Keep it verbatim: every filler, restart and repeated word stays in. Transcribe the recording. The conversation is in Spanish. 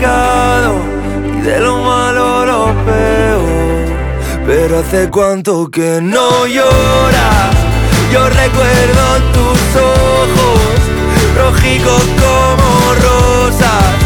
pecado y de lo malo lo peor. Pero hace cuánto que no lloras. Yo recuerdo tus ojos rojicos como rosas,